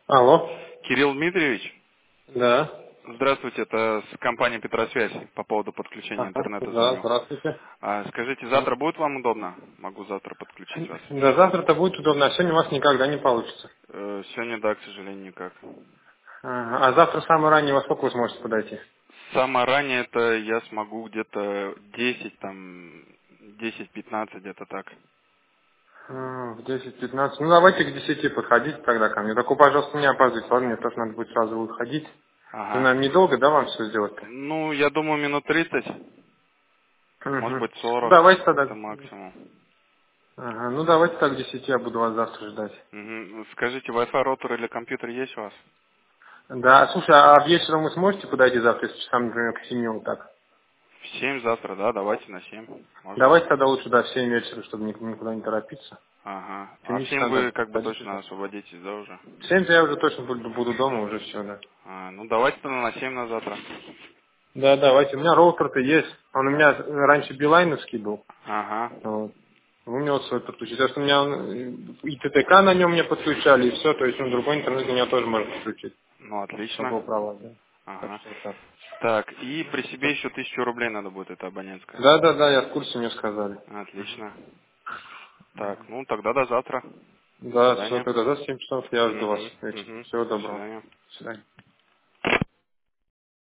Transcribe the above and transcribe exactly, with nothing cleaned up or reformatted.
Алло. Кирилл Дмитриевич, Да. здравствуйте, это с компании Петросвязь по поводу подключения Ага. интернета Да, звоню. здравствуйте. А, скажите, М. завтра будет вам удобно? Могу завтра подключить вас. Да, завтра-то будет удобно, а сегодня у вас никогда не получится. Э, сегодня, да, к сожалению, никак. Ага. А завтра самое раннее во сколько вы сможете подойти? Самое раннее это я смогу где-то десять, там, десять-пятнадцать, где-то так. М, В десять пятнадцать. Ну, давайте к десяти подходите тогда ко мне. Только, пожалуйста, не опаздывайте, ладно? Мне тоже надо будет сразу выходить. Это, Ага. наверное, недолго, да, вам все сделать-то? Ну, я думаю, минут тридцать, может Угу. быть Ну, сорок, давайте это тогда. максимум. Ага. Ну, давайте так к десяти, я буду вас завтра ждать. Мгм. Скажите, Wi-Fi роутер или компьютер есть у вас? Да, слушай, а вечером вы сможете подойти завтра, если часам, например, к семи вот так? В семь завтра, да, давайте на семь. Можно? Давайте тогда лучше, да, в семь вечера, чтобы ник- никуда не торопиться. Ага. К А семи в семь часам вы тогда как бы подходите. точно освободитесь, да, уже? В семь я уже точно буду, буду дома, уже все, да. А, ну давайте тогда на семь на завтра. Да, давайте. У меня роутер-то есть. Он у меня раньше билайновский был. Ага. Вот. Вы мне вот свой подключите. Потому что у меня он, э, и ТТК на нем мне подключали, и все. То есть он другой интернет у меня тоже можно подключить. Ну Чтобы был отлично. права, да. Так Ага. что вот так. Так, и при себе еще тысячу рублей надо будет, это абонентская. Да, да, да, я в курсе, мне сказали. Отлично. Так, ну тогда до завтра. До Да, все, свидания. тогда за семь часов я жду вас. Угу, угу. Всего До доброго. свидания. До свидания.